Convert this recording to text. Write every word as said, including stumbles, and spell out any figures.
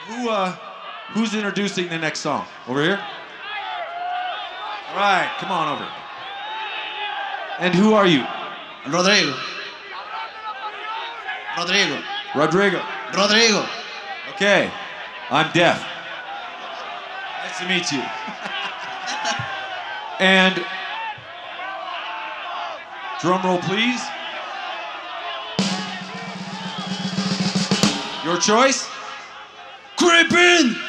Who, uh, who's introducing the next song? Over here? All right, come on over. And who are you? Rodrigo. Rodrigo. Rodrigo. Rodrigo. Okay, I'm deaf. Nice to meet you. And drum roll, please. Your choice? Creep in!